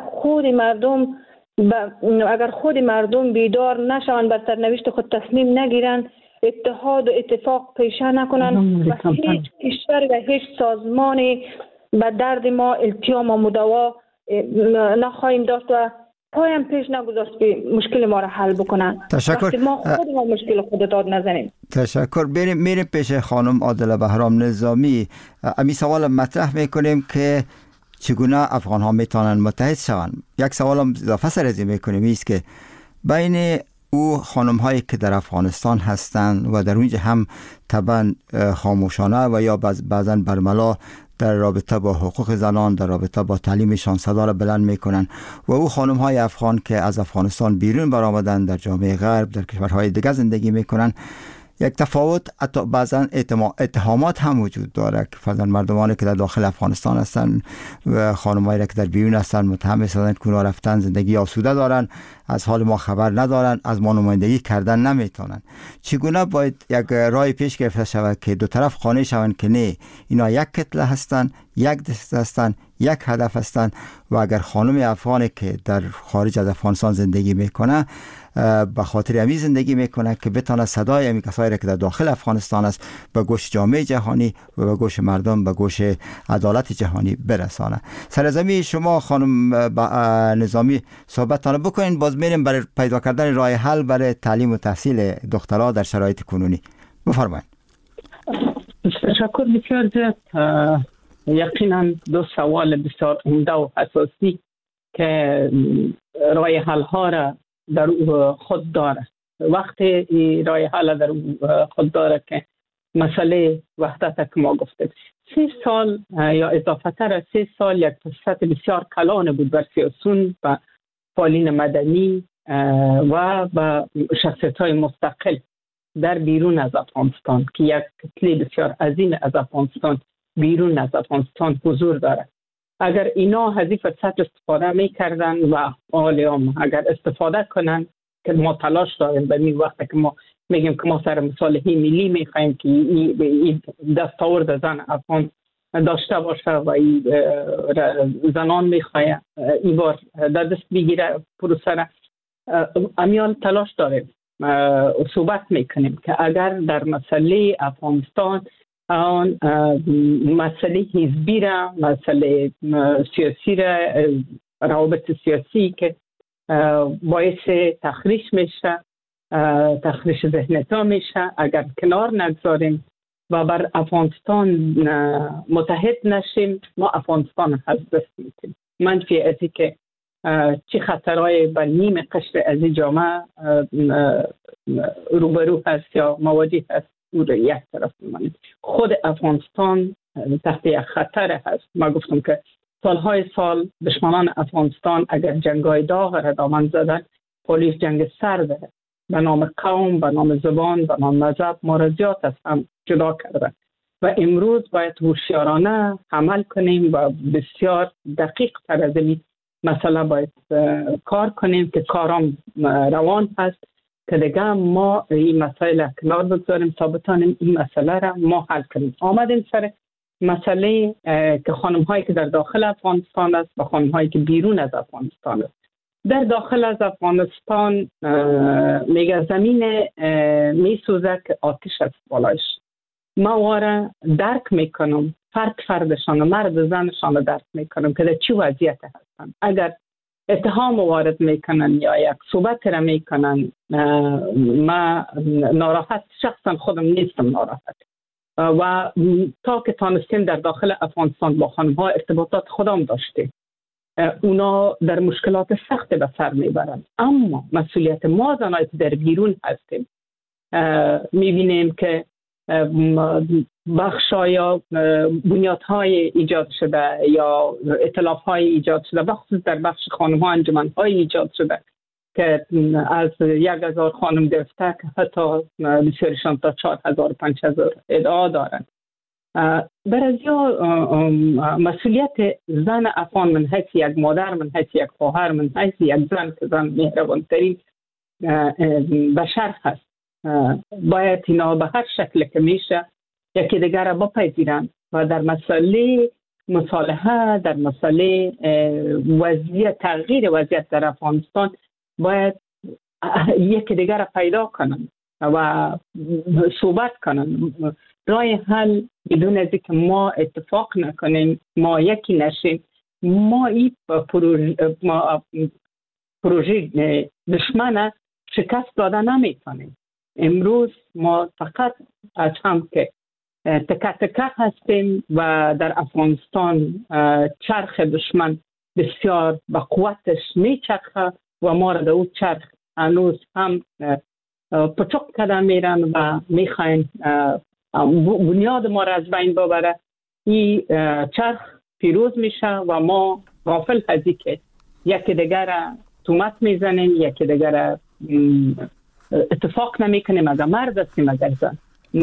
[SPEAKER 8] خود مردم بیدار نشوند، بر سرنوشت خود تصمیم نگیرن، اتحاد و اتفاق پیشه نکنن و هیچ کشور و هیچ سازمانی به درد ما التیام و مداوا نخواهیم داشت و پایم پیش نگذاشت که مشکل ما را حل بکنن.
[SPEAKER 4] تشکر.
[SPEAKER 8] وقتی ما خودمون مشکل خود داد نزنیم.
[SPEAKER 4] تشکر. میریم پیش خانم عادله بهرام نظامی. امی سوال مطرح میکنیم که چگونه افغان ها میتونن متحد شوند. یک سوال هم اضافه سرزی میکنیم ایست که بین او خانم هایی که در افغانستان هستند و در اونجا هم طبعا خاموشانه و یا بعضا برملا در رابطه با حقوق زنان، در رابطه با تعلیمشان صدا را بلند میکنن، و او خانم های افغان که از افغانستان بیرون برآمدن در جامعه غرب در کشورهای دیگه زندگی میکنن، یک تفاوت بعضا اتهامات هم وجود داره که فرضاً مردمانی که در داخل افغانستان هستن و خانمایی که در بیرون هستن متهم هستند که اونها رفتن زندگی آسوده دارن، از حال ما خبر ندارن، از ما نمایندگی کردن نمیتونن. چگونه باید یک راه پیش گرفته شود که دو طرف قانع شوند که نه، اینا یک کتله هستن، یک دست هستن، یک هدف هستن، و اگر خانم افغانی که در خارج از افغانستان زندگی میکنه به خاطر امی زندگی میکنه که بتونه صدای امی کسایی که در داخل افغانستان است به گوش جامعه جهانی و به گوش مردم، به گوش عدالت جهانی برسانه. سرزمی شما خانم نظامی صحبتتان بکنین، باز میریم برای پیدا کردن راه حل برای تعلیم و تحصیل دخترها در شرایط کنونی. بفرمایید.
[SPEAKER 9] تشکر بسیار زیاد. یقینا دو سوال بسیار عمده و اساسی که راه حل ها را در خود داره. وقتی راه حل در خود داره که مسئله وحدت که ما گفتیم 3 سال یا اضافه تر از 3 سال یک فرصت بسیار کلان بود بر سیاسیون و فعالین مدنی و با شخصیت های مستقل در بیرون از افغانستان که یک کتله بسیار عظیم از افغانستان بیرون از افغانستان حضور داره. اگر اینا از این فرصت استفاده میکردن و حالا اگر استفاده کنن که ما تلاش داریم به این وقت که ما میگیم که ما سر مصالحه ملی میخوایم که این دستاورد زن افغان داشته باشه و این زنان میخواه این بار در دست بگیره پروسه را، امیال تلاش داریم صحبت میکنیم که اگر در مسئله افغانستان آن مسئله حزبی را، مسئله سیاسی را، روابط سیاسی که باعث تخریش میشه، تخریش ذهنیت‌ها میشه، اگر کنار نگذاریم و بر افغانستان متحد نشیم، ما افغانستان از دست میدیم. منفی از این که چه خطرهای بر نیم قشر از این جامعه روبرو هست یا مواجه هست، او را یک طرف میمانیم. خود افغانستان تحت یک خطر هست. ما گفتم که سالهای سال دشمنان افغانستان اگر جنگای داغ را دامن زدن، پلیس جنگ سرد به نام قوم، به نام زبان، به نام مذهب ما را زیاد از هم جدا کردن و امروز باید هوشیارانه عمل کنیم و بسیار دقیق تر از این مسئله باید کار کنیم که کارام روان هست که دیگه ما این مسئله کنار بگذاریم تا بتانیم این مسئله را ما حل کنیم. آمدیم سر مسئله که خانم هایی که در داخل افغانستان است و خانم هایی که بیرون از افغانستان است. در داخل از افغانستان میگه زمین میسوزه که آتش است بالایش. ما واره درک میکنم، فردشان و مرد زنشان درک میکنم که در چی وضعیت هستن. اگر اتهام وارد میکنن یا یک صحبت را میکنن، ما ناراحت، شخصا خودم نیستم ناراحت و تا که تانستیم در داخل افغانستان با خانم ها ارتباطات خودم داشتیم، اونا در مشکلات سخت به سر میبرند، اما مسئولیت ما زنایی که در بیرون هستیم میبینیم که بخشا یا بنیادهای ایجاد شده یا اتلافهای ایجاد شده، بخصوص در بخش خانم‌ها انجمن‌های ایجاد شده که از 1000 خانم گرفته که حتی بسیارشان تا 4000 5000 ادعا دارند. برازیا مسئولیت زن افغان من حیث یک مادر، من حیث یک خواهر، من حیث یک زن که زن مهربانترین بشر هست، باید اینا به هر شکل که میشه یکی دیگر را بپذیرند و در مسئله مصالحه، در مسئله وضعیت تغییر وضعیت در افغانستان باید یکی دیگر را پیدا کنند و صحبت کنند. رای حل بدون از اینکه ما اتفاق نکنیم، ما یکی نشیم، ما این پروژه دشمن شکست داده نمیتونیم. امروز ما فقط از هم که تکه تکه هستیم و در افغانستان چرخ دشمن بسیار به قوتش میچرخه و ما را در اون چرخ هنوز هم پچک کده میرن و میخواین بنیاد ما را از بین ببره. این چرخ پیروز میشه و ما غافل هستی که یکی دیگر تومت میزنیم، یکی دیگر اتفاق نمیکنیم. اگر مرد هستیم اگر زن.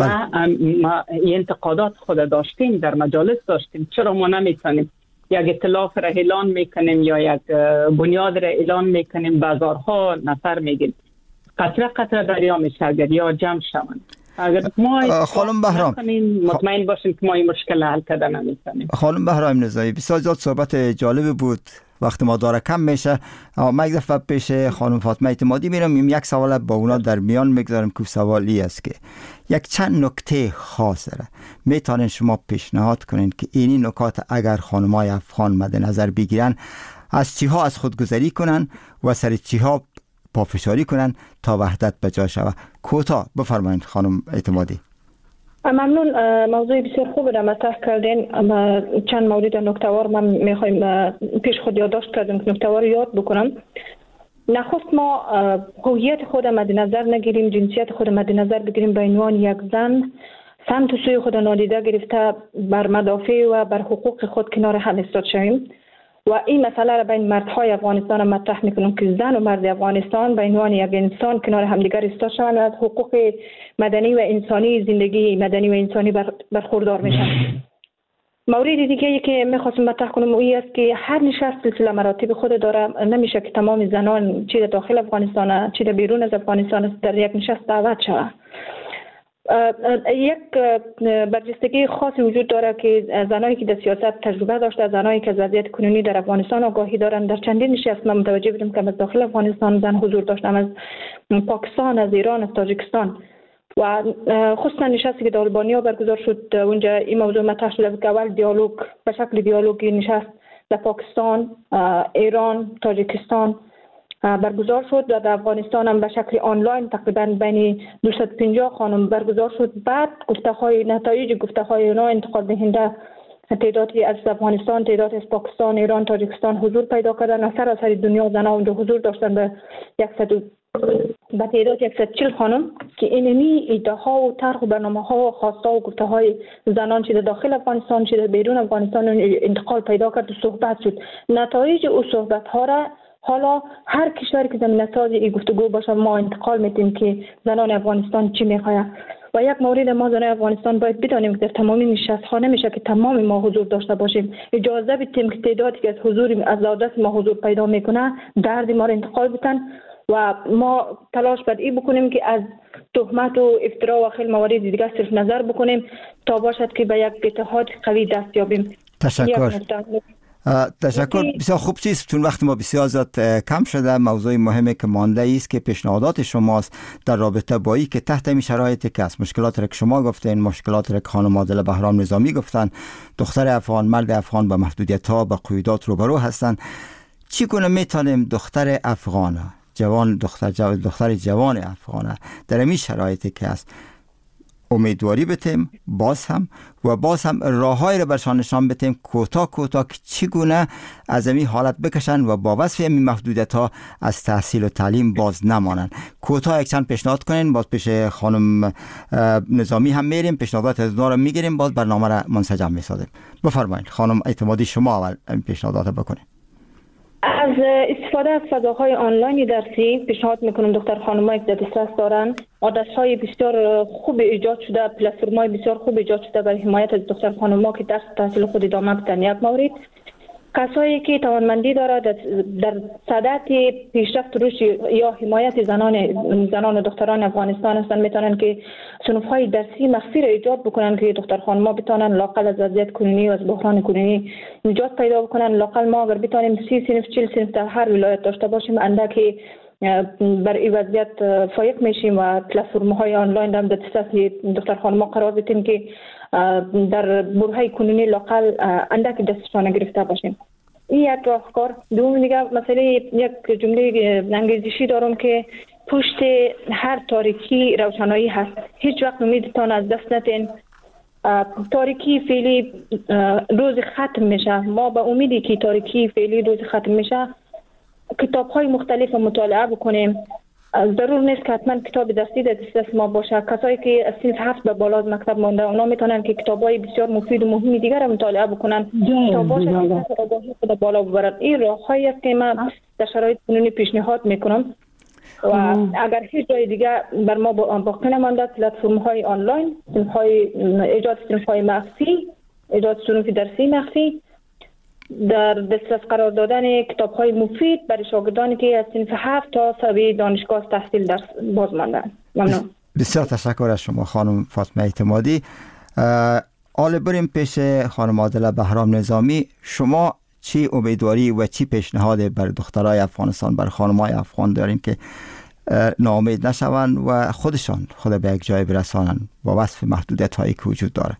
[SPEAKER 9] ما این انتقادات خود داشتیم، در مجالس داشتیم. چرا ما نمیتونیم یک ائتلاف را اعلان میکنیم یا یک بنیاد را اعلان میکنیم، بازارها نفر میگیم قطره قطره دریا میشه اگر یا جمع شوند. اگر ما
[SPEAKER 4] خانم بهرام
[SPEAKER 9] مطمئن باشیم که ما این مشکل حل کرده نمیتونیم.
[SPEAKER 4] خانم بهرام نزایی، بسیار زیاد صحبت جالب بود، وقت ما داره کم میشه. ما یک دفعه پیش خانم فاطمه اعتمادی میرم، یک سوال با اونا در میان میگذارم که سوالی است که یک چند نکته خاص داره، میتونین شما پیشنهاد کنین که این نکات اگر خانمای افغان مد نظر بگیرن از چیها از خودگذری کنن و سر چیها پافشاری کنن تا وحدت به جا شود. کوتاه بفرمایید خانم اعتمادی.
[SPEAKER 8] ممنون. موضوع بسیار خوب را مطرح کردین. چند مورد نکته‌وار من میخوایم پیش خود یادداشت کردم که نکته‌وار یاد بکنم. نخست ما هویت خود مد نظر نگیریم، جنسیت خود مد نظر بگیریم، به عنوان یک زن سمت و سوی خود نادیده گرفته بر مدافع و بر حقوق خود کنار هم ایستاد شویم و این مسئله را بین مردهای افغانستان مطرح میکنم که زن و مرد افغانستان به عنوان یک انسان کنار همدیگر ایستاد شوند و از حقوق مدنی و انسانی، زندگی مدنی و انسانی برخوردار میشن. مورد دیگه ای که میخواستم مطرح کنم این است که هر نشست سلسله مراتب خود داره. نمیشه که تمام زنان چه در داخل افغانستان چه در بیرون از افغانستان در یک نشست دعوت شود. یک برجستگی خاصی وجود داره که زنایی که در سیاست تجربه داشته، زنایی که از وضعیت کنونی در افغانستان آگاهی دارند، در چندین نشست من متوجه بودم که از داخل افغانستان زن حضور داشتم، از پاکستان، از ایران، از تاجیکستان و خصوصا نشستی که در آلبانیا برگزار شد. اونجا این موضوع مطرح شد که اول دیالوگ به شکل دیالوگی نشست در پاکستان، ایران، تاجیکستان برگزار شد و در افغانستان هم به شکل آنلاین تقریبا بین 250 خانم برگزار شد. بعد نتایج گفته‌های اونا انتقال دهنده تعدادی از افغانستان، تعدادی از پاکستان، ایران، تاجیکستان حضور پیدا کردن. از سراسر دنیا زنان اونجا حضور داشتن به تعداد 140 خانم که اینمی ایده‌ها و طرح و برنامه‌ها و خواست‌ها و گفته‌های زنان چه در داخل افغانستان چه در بیرون افغانستان انتقال پیدا کرد و صحبت شد. نتایج او صحبت‌ها را حالا هر کشوری که زمینه‌ساز این گفتگو باشه ما انتقال میدیم که زنان افغانستان چی میخواد. و یک مورد ما زنان افغانستان باید بدانیم که در تمامی نشست‌ها نمیشه که تمام ما حضور داشته باشیم. اجازه بدیم که تعدادی که از حضور از دست ما حضور پیدا میکنه درد ما را انتقال بدن و ما تلاش بر این بکنیم که از تهمت و افترا و خیلی موارد دیگه صرف نظر بکنیم تا باشد که به یک اتحاد قوی دست یابیم.
[SPEAKER 4] تشکر. بسیار خوب چیست، چون وقت ما بسیار زیاد کم شده. موضوع مهمی که مانده است که پیشنهادات شماست در رابطه با این که تحت این شرایطی که از مشکلات را که شما گفتین، مشکلات را که خانم عادله بهرام نظامی گفتن، دختر افغان، مرد افغان با محدودیت‌ها با قیودات روبرو هستند، چگونه میتونیم دختر افغان دختر جوان افغان در این شرایطی که است امیدواری بتیم باز هم راههایی رو برشان نشان بتیم کوتاه که چگونه از این حالت بکشن و با وصف این محدودیت ها از تحصیل و تعلیم باز نمانن. کوتاه یک چند پیشنهاد کنین، باز پیش خانم نظامی هم میریم، پیشنهادات از اونا رو میگیریم، باز برنامه رو منسجم میسازیم. بفرمایید خانم اعتمادی، شما اول پیشنهادات بکنید.
[SPEAKER 8] از استفاده از فضاهای آنلاین درسی پیشنهاد میکنم دختر خانمایی که دسترس دارن، آدرس‌های بسیار خوب ایجاد شده، پلتفرم‌های بسیار خوب ایجاد شده برای حمایت از دختر خانم‌ها که درس تحصیل خود ادامه بدن. یک مورد، کسایی که توانمندی دارد در صدد پیشرفت رشد یا حمایت زنان و دختران افغانستان هستند، میتونن که صنف‌های درسی مخفی را ایجاد بکنن که دختر خانم‌ها بتونن لاقل از وضعیت کنونی و از بحران کنونی نجات پیدا بکنن. لاقل ما اگر بتونیم 30 صنف 40 صنف در هر ولایت داشته باشیم، اندکی بر این وضعیت فایق میشیم و پلتفرم‌های آنلاین هم در دسترس دختر خانم‌ها قرار بدیم که در برهه کنونی لاقل اندک دستشان گرفته باشیم. این یک راهکار. دوم دیگه مسئله یک جمله انگلیسی دارم که پشت هر تاریکی روشنایی هست. هیچ وقت امیدتان از دست ندین. تاریکی فعلی روز ختم میشه. ما به امیدی که تاریکی فعلی روز ختم میشه کتاب‌های مختلف مطالعه بکنیم. ضرور نیست که حتما کتاب درسی در دسترس ما باشه. کسایی که از صنف 7 به بالا از مکتب مانده، اونا میتونن که کتاب‌های بسیار مفید و مهمی دیگر را مطالعه بکنن، کتاب‌های آگاهی خود بالا ببرن. این راه‌هایی است که من در شرایط کنونی پیشنهاد میکنم و اگر هیچ جای دیگه بر ما باقی نمانده، پلتفرم‌های آنلاین، ایجاد صنف‌های مخفی، ایجاد صنف درسی مخفی، در دسترس قرار دادن کتاب‌های مفید برای شاگردانی که از صنف 7 تا سوی دانشگاه تحصیل درس باز ماندن. ممنون.
[SPEAKER 4] بسیار تشکر از شما خانم فاطمه اعتمادی. حالا بریم پیش خانم عادله بهرام نظامی. شما چی امیدواری و چی پیشنهاد بر دخترای افغانستان، بر خانمای افغان دارین که ناامید نشون و خود به یک جای برسانن با وصف محدودیت هایی که وجود داره؟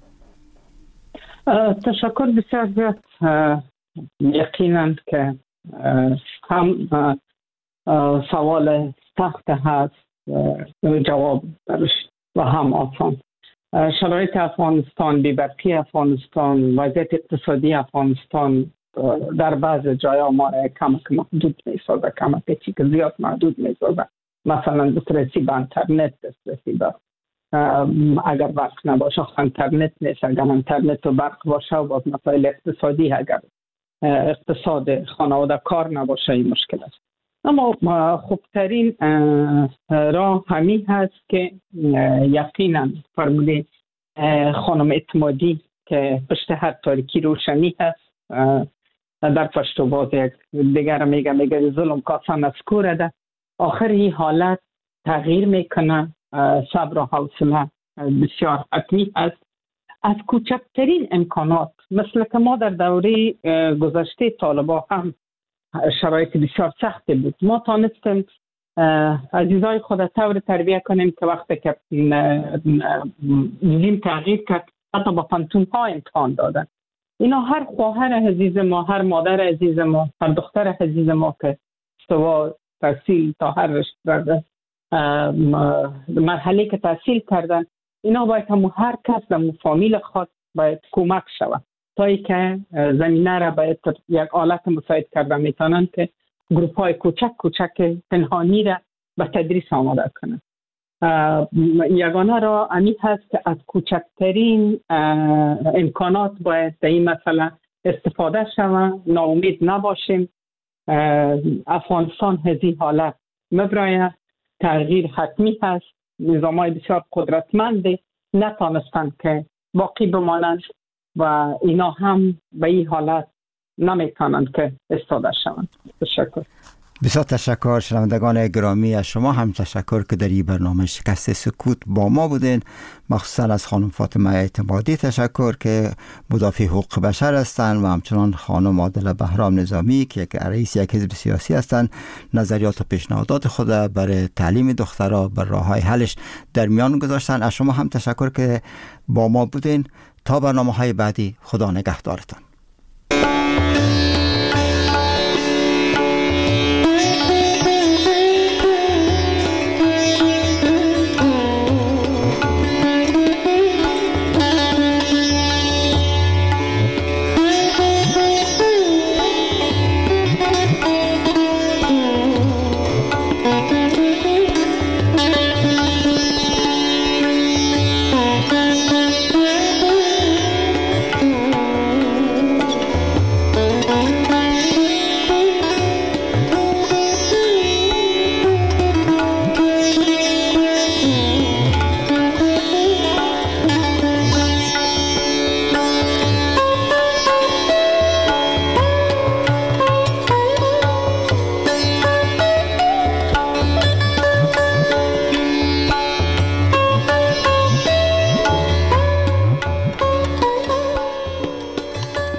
[SPEAKER 9] تشکر بسیار زیاد. یقینا که هم سوال سخت هست جواب درش و هم آسان. شرایط افغانستان، بی‌برقی افغانستان، وضعیت اقتصادی افغانستان در بعض جاها ما کمک محدود می‌سازه، کمک چی که زیاد محدود می‌سازه. مثلا دسترسی به اینترنت، دسترسی به اگر برق نباشه اینترنت نیست، اگر اینترنت و برق باشه و مسائل اقتصادی، اگر اقتصاد خانواده کار نباشه این مشکل است. اما خوبترین راه همین هست که یقینا فرموده خانم اعتمادی که پشت هر تاریکی روشنی هست. در پشت باز یک دیگر میگه ظلم کاسان از کوره ده. آخر این حالت تغییر میکنه. صبر و حوصله بسیار حتمی است. از کوچکترین امکانات، مثل که ما در دوره گذشته طالبا هم شرایط بسیار سختی بود، ما تانستیم عزیزای خود طور تربیه کنیم که وقتی که دین تغییر کرد حتی با پانتون ها امتحان دادن. اینا هر خواهر عزیز ما، هر مادر عزیز ما، هر دختر عزیز ما که سوا تحصیل تا هر رشته مرحله که تحصیل کردن، اینا باید هر کس در فامیل خود باید کمک شود تا ای که زمینه را باید یک آلت مساعد کرده میتونن که گروپ های کوچک پنهانی را به تدریس آماده کنن. یگانه را امی هست که از کوچکترین امکانات باید در این مسئله استفاده شود. ناامید نباشیم. افغانستان هزی حالت مبرایه، تغییر حتمی هست. نظامای بسیار قدرتمندی نتانستند که باقی بمانند و اینا هم به این حالت نمیتونند که استفاده شوند. تشکر.
[SPEAKER 4] بسیار تشکر شنوندگان گرامی، از شما هم تشکر که در این برنامه شکست سکوت با ما بودین. مخصوصا از خانم فاطمه اعتمادی تشکر که مدافع حقوق بشر هستند و همچنان خانم عادله بهرام نظامی که رئیس یک حزب سیاسی هستند. نظریات و پیشنهادات خود برای تعلیم دخترها بر راههای حلش در میان گذاشتن. از شما هم تشکر که با ما بودین. تا برنامه‌های بعدی، خدا نگهدارتان.